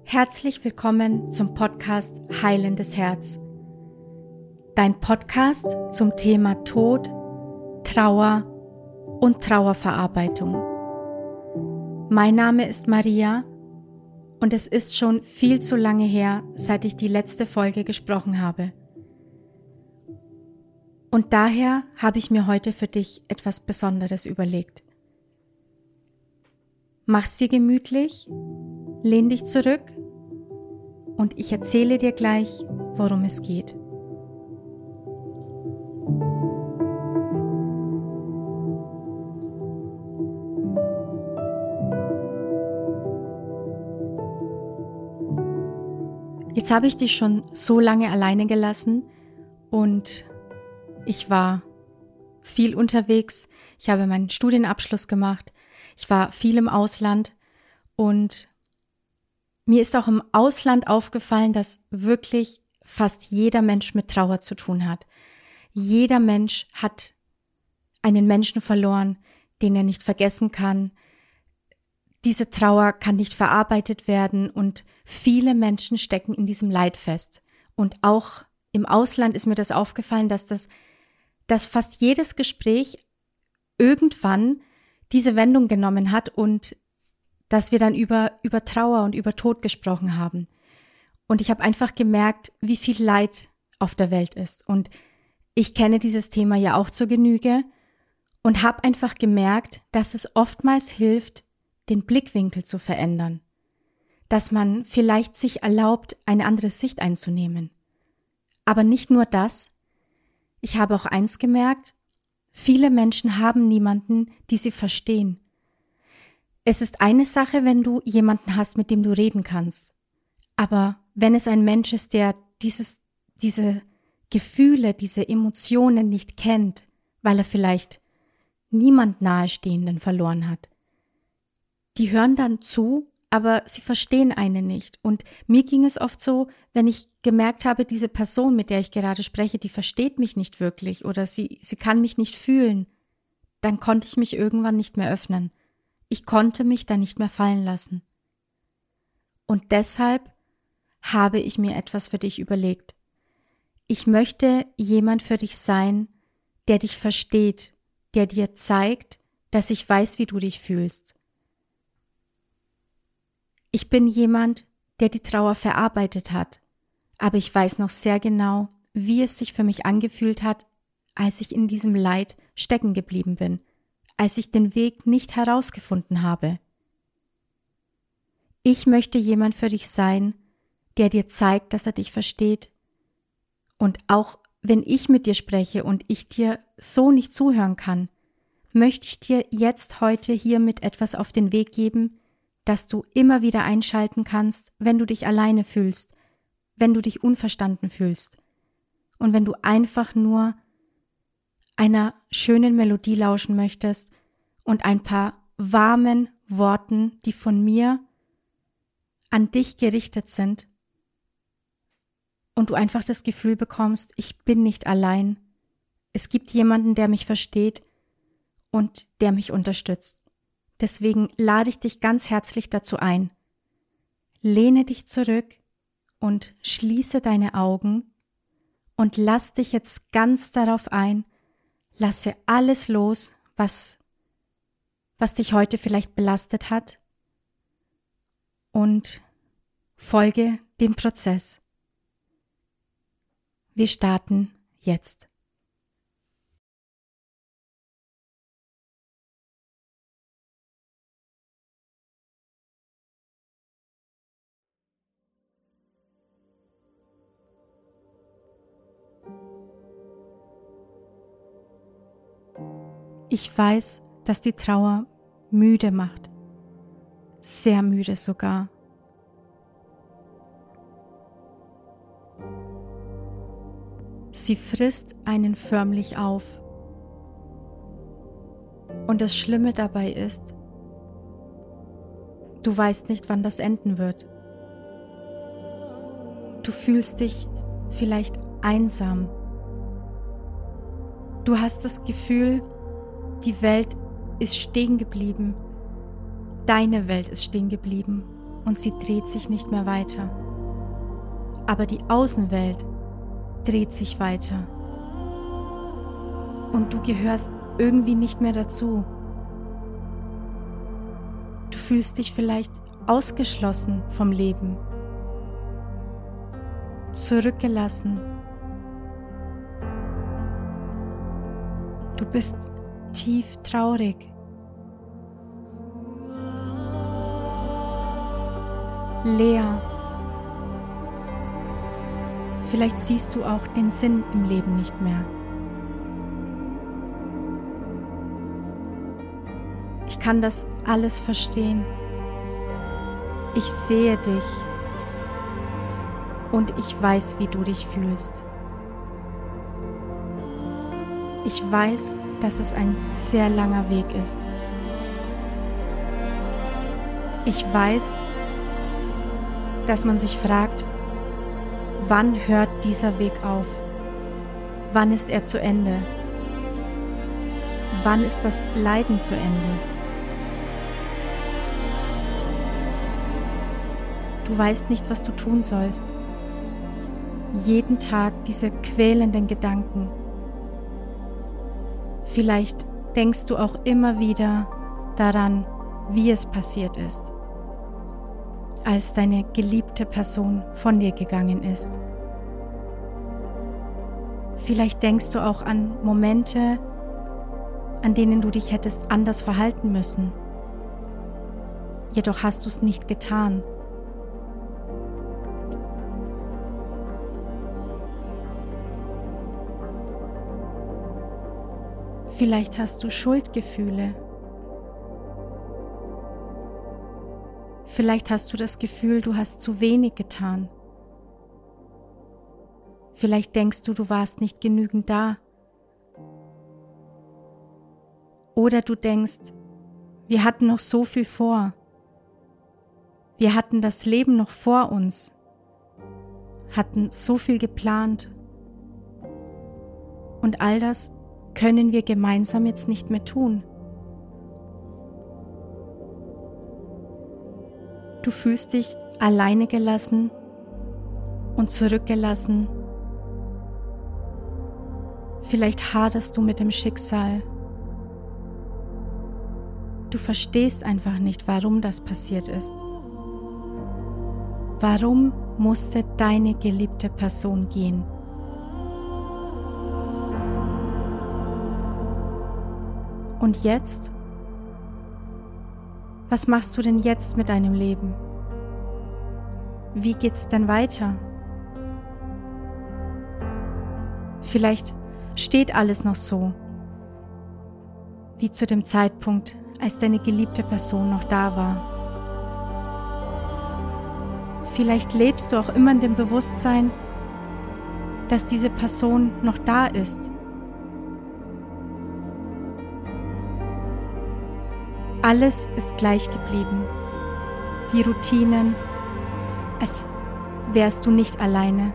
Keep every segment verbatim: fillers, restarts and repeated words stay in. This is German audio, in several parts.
Herzlich willkommen zum Podcast Heilendes Herz. Dein Podcast zum Thema Tod, Trauer und Trauerverarbeitung. Mein Name ist Maria und es ist schon viel zu lange her, seit ich die letzte Folge gesprochen habe. Und daher habe ich mir heute für dich etwas Besonderes überlegt. Mach's dir gemütlich, lehn dich zurück und ich erzähle dir gleich, worum es geht. Jetzt habe ich dich schon so lange alleine gelassen und ich war viel unterwegs. Ich habe meinen Studienabschluss gemacht. Ich war viel im Ausland und mir ist auch im Ausland aufgefallen, dass wirklich fast jeder Mensch mit Trauer zu tun hat. Jeder Mensch hat einen Menschen verloren, den er nicht vergessen kann. Diese Trauer kann nicht verarbeitet werden und viele Menschen stecken in diesem Leid fest. Und auch im Ausland ist mir das aufgefallen, dass das, dass fast jedes Gespräch irgendwann diese Wendung genommen hat und dass wir dann über, über Trauer und über Tod gesprochen haben. Und ich habe einfach gemerkt, wie viel Leid auf der Welt ist. Und ich kenne dieses Thema ja auch zur Genüge und habe einfach gemerkt, dass es oftmals hilft, den Blickwinkel zu verändern. Dass man vielleicht sich erlaubt, eine andere Sicht einzunehmen. Aber nicht nur das. Ich habe auch eins gemerkt, viele Menschen haben niemanden, die sie verstehen. Es ist eine Sache, wenn du jemanden hast, mit dem du reden kannst. Aber wenn es ein Mensch ist, der dieses, diese Gefühle, diese Emotionen nicht kennt, weil er vielleicht niemand Nahestehenden verloren hat, die hören dann zu, aber sie verstehen einen nicht. Und mir ging es oft so, wenn ich gemerkt habe, diese Person, mit der ich gerade spreche, die versteht mich nicht wirklich oder sie, sie kann mich nicht fühlen, dann konnte ich mich irgendwann nicht mehr öffnen. Ich konnte mich da nicht mehr fallen lassen. Und deshalb habe ich mir etwas für dich überlegt. Ich möchte jemand für dich sein, der dich versteht, der dir zeigt, dass ich weiß, wie du dich fühlst. Ich bin jemand, der die Trauer verarbeitet hat, aber ich weiß noch sehr genau, wie es sich für mich angefühlt hat, als ich in diesem Leid stecken geblieben bin, als ich den Weg nicht herausgefunden habe. Ich möchte jemand für dich sein, der dir zeigt, dass er dich versteht. Und auch wenn ich mit dir spreche und ich dir so nicht zuhören kann, möchte ich dir jetzt heute hiermit etwas auf den Weg geben, dass du immer wieder einschalten kannst, wenn du dich alleine fühlst, wenn du dich unverstanden fühlst und wenn du einfach nur einer schönen Melodie lauschen möchtest und ein paar warmen Worten, die von mir an dich gerichtet sind und du einfach das Gefühl bekommst, ich bin nicht allein. Es gibt jemanden, der mich versteht und der mich unterstützt. Deswegen lade ich dich ganz herzlich dazu ein. Lehne dich zurück und schließe deine Augen und lass dich jetzt ganz darauf ein, lasse alles los, was, was dich heute vielleicht belastet hat und folge dem Prozess. Wir starten jetzt. Ich weiß, dass die Trauer müde macht, sehr müde sogar. Sie frisst einen förmlich auf. Und das Schlimme dabei ist, du weißt nicht, wann das enden wird. Du fühlst dich vielleicht einsam. Du hast das Gefühl, die Welt ist stehen geblieben. Deine Welt ist stehen geblieben und sie dreht sich nicht mehr weiter. Aber die Außenwelt dreht sich weiter. Und du gehörst irgendwie nicht mehr dazu. Du fühlst dich vielleicht ausgeschlossen vom Leben, zurückgelassen. Du bist tief traurig. Leer. Vielleicht siehst du auch den Sinn im Leben nicht mehr. Ich kann das alles verstehen. Ich sehe dich und ich weiß, wie du dich fühlst. Ich weiß, dass es ein sehr langer Weg ist. Ich weiß, dass man sich fragt, wann hört dieser Weg auf? Wann ist er zu Ende? Wann ist das Leiden zu Ende? Du weißt nicht, was du tun sollst. Jeden Tag diese quälenden Gedanken. Vielleicht denkst du auch immer wieder daran, wie es passiert ist, als deine geliebte Person von dir gegangen ist. Vielleicht denkst du auch an Momente, an denen du dich hättest anders verhalten müssen. Jedoch hast du es nicht getan. Vielleicht hast du Schuldgefühle. Vielleicht hast du das Gefühl, du hast zu wenig getan. Vielleicht denkst du, du warst nicht genügend da. Oder du denkst, wir hatten noch so viel vor. Wir hatten das Leben noch vor uns, hatten so viel geplant. Und all das können wir gemeinsam jetzt nicht mehr tun. Du fühlst dich alleine gelassen und zurückgelassen. Vielleicht haderst du mit dem Schicksal. Du verstehst einfach nicht, warum das passiert ist. Warum musste deine geliebte Person gehen? Und jetzt? Was machst du denn jetzt mit deinem Leben? Wie geht's denn weiter? Vielleicht steht alles noch so, wie zu dem Zeitpunkt, als deine geliebte Person noch da war. Vielleicht lebst du auch immer in dem Bewusstsein, dass diese Person noch da ist. Alles ist gleich geblieben. Die Routinen, als wärst du nicht alleine.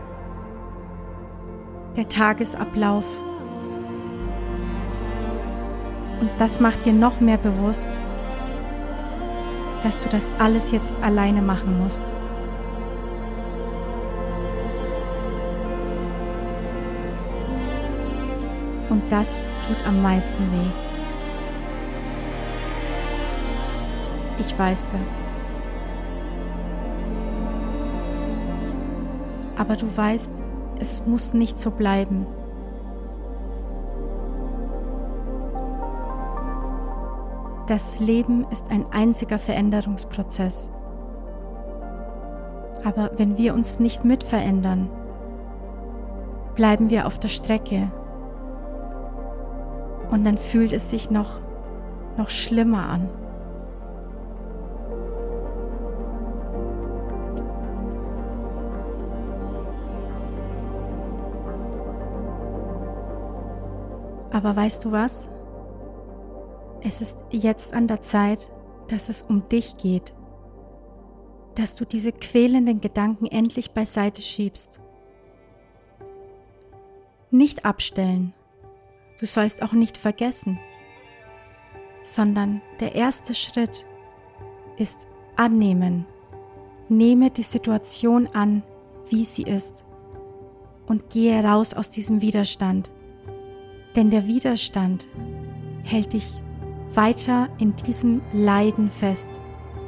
Der Tagesablauf. Und das macht dir noch mehr bewusst, dass du das alles jetzt alleine machen musst. Und das tut am meisten weh. Ich weiß das. Aber du weißt, es muss nicht so bleiben. Das Leben ist ein einziger Veränderungsprozess. Aber wenn wir uns nicht mitverändern, bleiben wir auf der Strecke. Und dann fühlt es sich noch, noch schlimmer an. Aber weißt du was? Es ist jetzt an der Zeit, dass es um dich geht. Dass du diese quälenden Gedanken endlich beiseite schiebst. Nicht abstellen. Du sollst auch nicht vergessen. Sondern der erste Schritt ist annehmen, Nehme die Situation an, wie sie ist, und gehe raus aus diesem Widerstand. Denn der Widerstand hält dich weiter in diesem Leiden fest.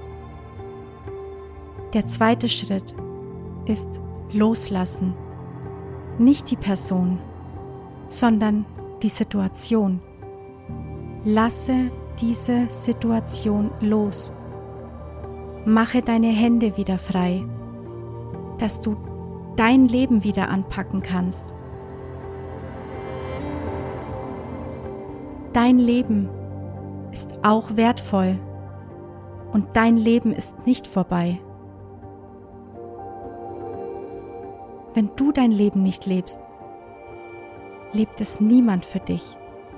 Der zweite Schritt ist loslassen. Nicht die Person, sondern die Situation. Lasse diese Situation los. Mache deine Hände wieder frei, dass du dein Leben wieder anpacken kannst. Dein Leben ist auch wertvoll und dein Leben ist nicht vorbei. Wenn du dein Leben nicht lebst, lebt es niemand für dich.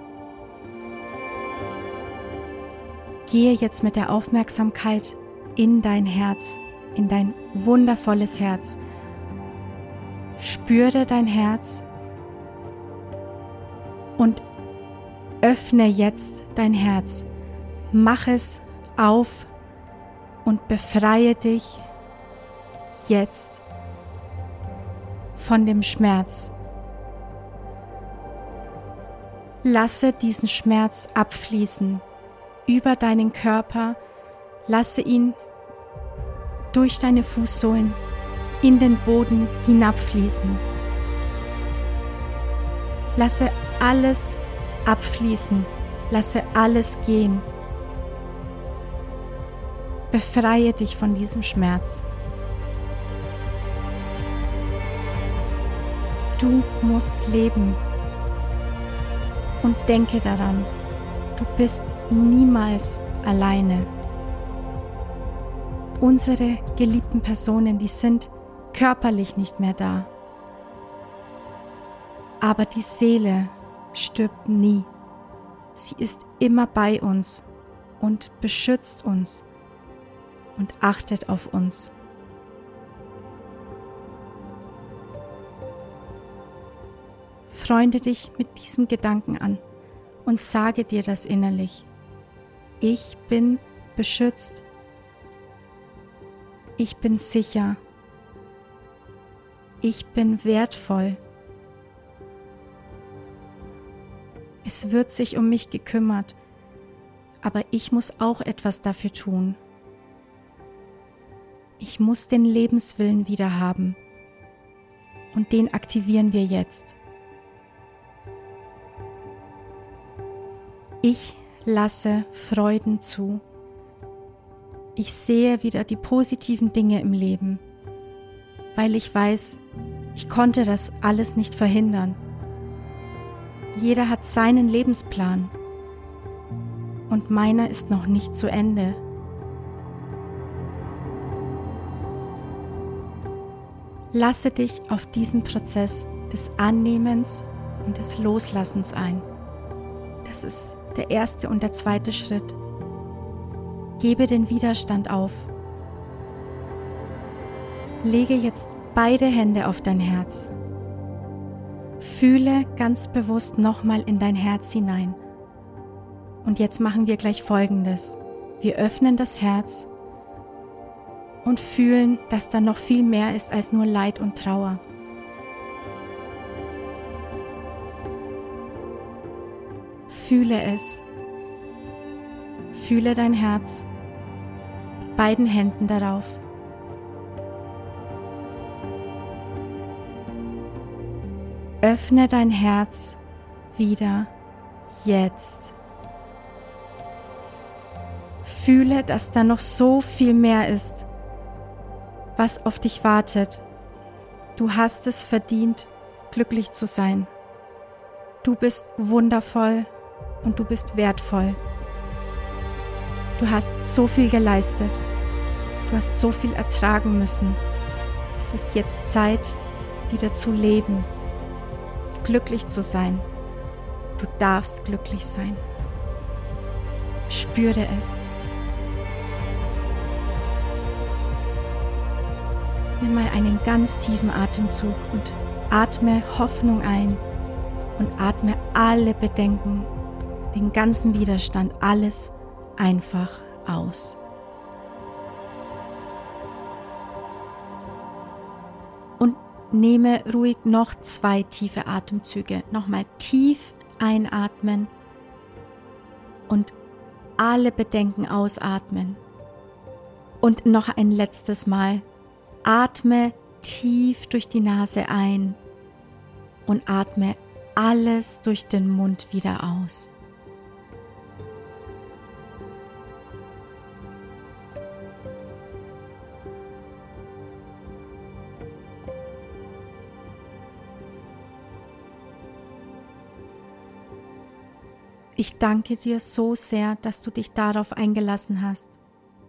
Gehe jetzt mit der Aufmerksamkeit in dein Herz, in dein wundervolles Herz. Spüre dein Herz und öffne jetzt dein Herz. Mach es auf und befreie dich jetzt von dem Schmerz. Lasse diesen Schmerz abfließen über deinen Körper. Lasse ihn durch deine Fußsohlen in den Boden hinabfließen. Lasse alles abfließen. Lasse alles gehen. Befreie dich von diesem Schmerz. Du musst leben. Und denke daran, du bist niemals alleine. Unsere geliebten Personen, die sind körperlich nicht mehr da. Aber die Seele stirbt nie. Sie ist immer bei uns und beschützt uns und achtet auf uns. Freunde dich mit diesem Gedanken an und sage dir das innerlich. Ich bin beschützt. Ich bin sicher. Ich bin wertvoll. Es wird sich um mich gekümmert, aber ich muss auch etwas dafür tun. Ich muss den Lebenswillen wieder haben und den aktivieren wir jetzt. Ich lasse Freuden zu. Ich sehe wieder die positiven Dinge im Leben, weil ich weiß, ich konnte das alles nicht verhindern. Jeder hat seinen Lebensplan und meiner ist noch nicht zu Ende. Lasse dich auf diesen Prozess des Annehmens und des Loslassens ein. Das ist der erste und der zweite Schritt. Gebe den Widerstand auf. Lege jetzt beide Hände auf dein Herz. Fühle ganz bewusst nochmal in dein Herz hinein. Und jetzt machen wir gleich Folgendes. Wir öffnen das Herz und fühlen, dass da noch viel mehr ist als nur Leid und Trauer. Fühle es. Fühle dein Herz. Mit beiden Händen darauf. Öffne dein Herz wieder jetzt. Fühle, dass da noch so viel mehr ist, was auf dich wartet. Du hast es verdient, glücklich zu sein. Du bist wundervoll und du bist wertvoll. Du hast so viel geleistet. Du hast so viel ertragen müssen. Es ist jetzt Zeit, wieder zu leben, glücklich zu sein. Du darfst glücklich sein. Spüre es. Nimm mal einen ganz tiefen Atemzug und atme Hoffnung ein und atme alle Bedenken, den ganzen Widerstand, alles einfach aus. nehme ruhig noch zwei tiefe Atemzüge. Nochmal tief einatmen und alle Bedenken ausatmen. Und noch ein letztes Mal. Atme tief durch die Nase ein und atme alles durch den Mund wieder aus. Ich danke dir so sehr, dass du dich darauf eingelassen hast.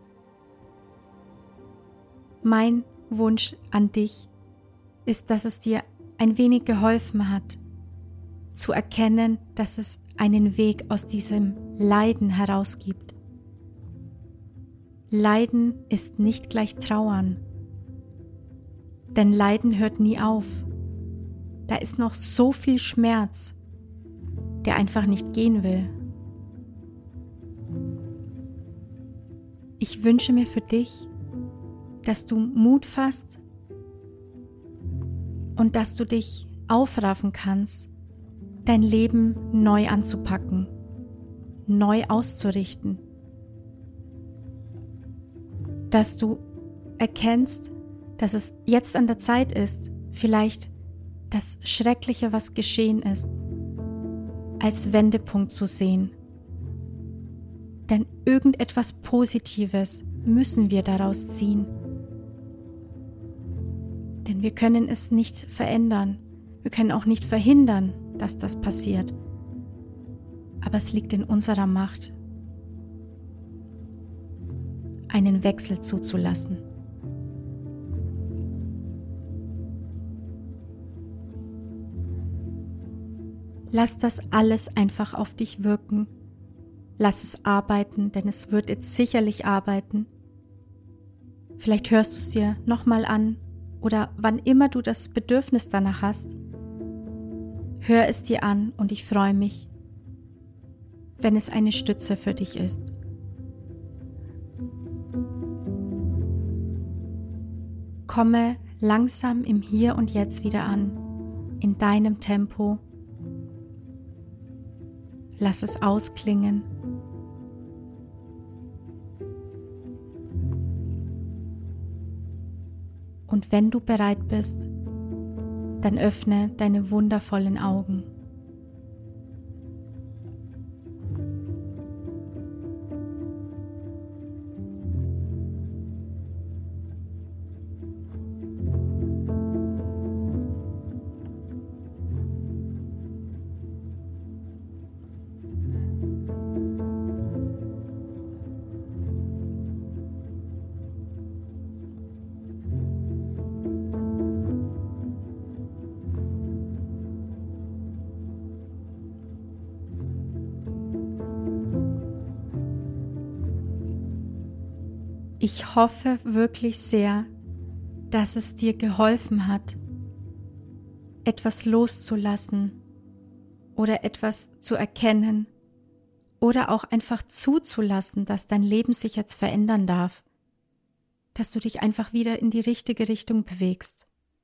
Mein Wunsch an dich ist, dass es dir ein wenig geholfen hat, zu erkennen, dass es einen Weg aus diesem Leiden heraus gibt. Leiden ist nicht gleich Trauern, denn Leiden hört nie auf. Da ist noch so viel Schmerz, der einfach nicht gehen will. Ich wünsche mir für dich, dass du Mut fasst und dass du dich aufraffen kannst, dein Leben neu anzupacken, neu auszurichten. Dass du erkennst, dass es jetzt an der Zeit ist, vielleicht das Schreckliche, was geschehen ist, als Wendepunkt zu sehen. Denn irgendetwas Positives müssen wir daraus ziehen. Denn wir können es nicht verändern. Wir können auch nicht verhindern, dass das passiert. Aber es liegt in unserer Macht, einen Wechsel zuzulassen. Lass das alles einfach auf dich wirken. Lass es arbeiten, denn es wird jetzt sicherlich arbeiten. Vielleicht hörst du es dir nochmal an oder wann immer du das Bedürfnis danach hast. Hör es dir an und ich freue mich, wenn es eine Stütze für dich ist. Komme langsam im Hier und Jetzt wieder an, in deinem Tempo. Lass es ausklingen. Und wenn du bereit bist, dann öffne deine wundervollen Augen. Ich hoffe wirklich sehr, dass es dir geholfen hat, etwas loszulassen oder etwas zu erkennen oder auch einfach zuzulassen, dass dein Leben sich jetzt verändern darf, dass du dich einfach wieder in die richtige Richtung bewegst.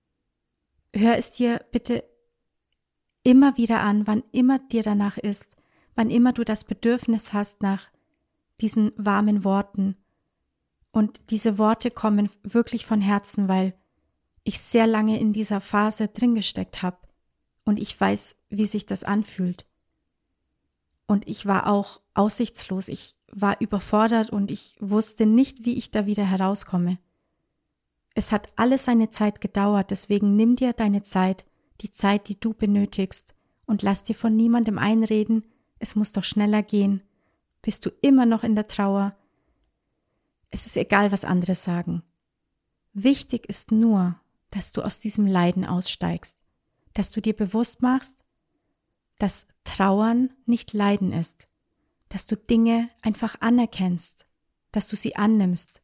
Hör es dir bitte immer wieder an, wann immer dir danach ist, wann immer du das Bedürfnis hast nach diesen warmen Worten. Und diese Worte kommen wirklich von Herzen, weil ich sehr lange in dieser Phase drin gesteckt habe und ich weiß, wie sich das anfühlt. Und ich war auch aussichtslos, ich war überfordert und ich wusste nicht, wie ich da wieder herauskomme. Es hat alles seine Zeit gedauert, deswegen nimm dir deine Zeit, die Zeit, die du benötigst und lass dir von niemandem einreden, es muss doch schneller gehen. Bist du immer noch in der Trauer? Es ist egal, was andere sagen. Wichtig ist nur, dass du aus diesem Leiden aussteigst, dass du dir bewusst machst, dass Trauern nicht Leiden ist, dass du Dinge einfach anerkennst, dass du sie annimmst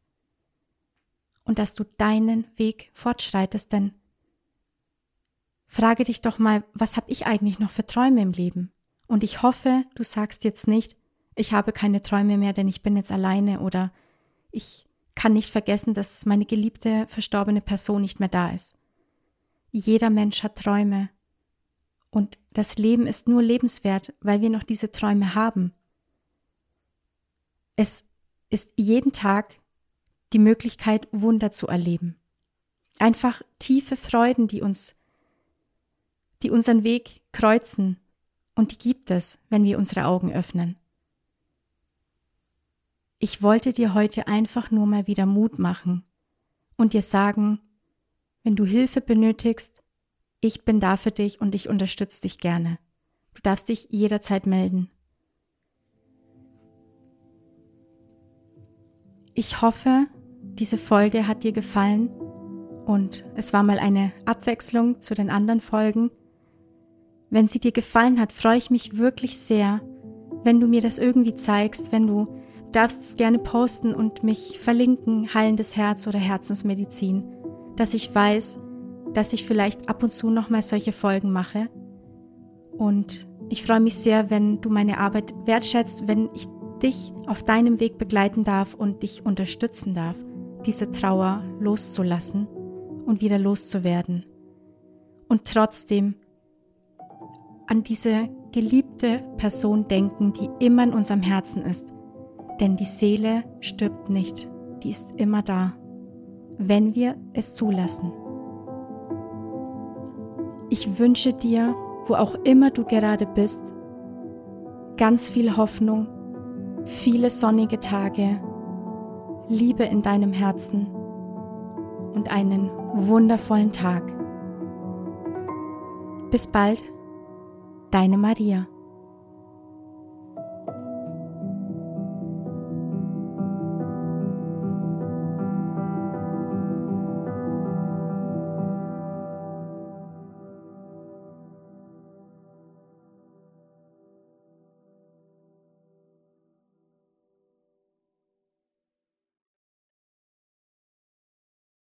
und dass du deinen Weg fortschreitest, denn frage dich doch mal, was habe ich eigentlich noch für Träume im Leben? Und ich hoffe, du sagst jetzt nicht, ich habe keine Träume mehr, denn ich bin jetzt alleine oder ich kann nicht vergessen, dass meine geliebte, verstorbene Person nicht mehr da ist. Jeder Mensch hat Träume. Und das Leben ist nur lebenswert, weil wir noch diese Träume haben. Es ist jeden Tag die Möglichkeit, Wunder zu erleben. Einfach tiefe Freuden, die uns, die unseren Weg kreuzen. Und die gibt es, wenn wir unsere Augen öffnen. Ich wollte dir heute einfach nur mal wieder Mut machen und dir sagen, wenn du Hilfe benötigst, ich bin da für dich und ich unterstütze dich gerne. Du darfst dich jederzeit melden. Ich hoffe, diese Folge hat dir gefallen und es war mal eine Abwechslung zu den anderen Folgen. Wenn sie dir gefallen hat, freue ich mich wirklich sehr, wenn du mir das irgendwie zeigst, wenn du, du darfst es gerne posten und mich verlinken, heilendes Herz oder Herzensmedizin, dass ich weiß, dass ich vielleicht ab und zu nochmal solche Folgen mache. Und ich freue mich sehr, wenn du meine Arbeit wertschätzt, wenn ich dich auf deinem Weg begleiten darf und dich unterstützen darf, diese Trauer loszulassen und wieder loszuwerden. Und trotzdem an diese geliebte Person denken, die immer in unserem Herzen ist. Denn die Seele stirbt nicht, die ist immer da, wenn wir es zulassen. Ich wünsche dir, wo auch immer du gerade bist, ganz viel Hoffnung, viele sonnige Tage, Liebe in deinem Herzen und einen wundervollen Tag. Bis bald, deine Maria.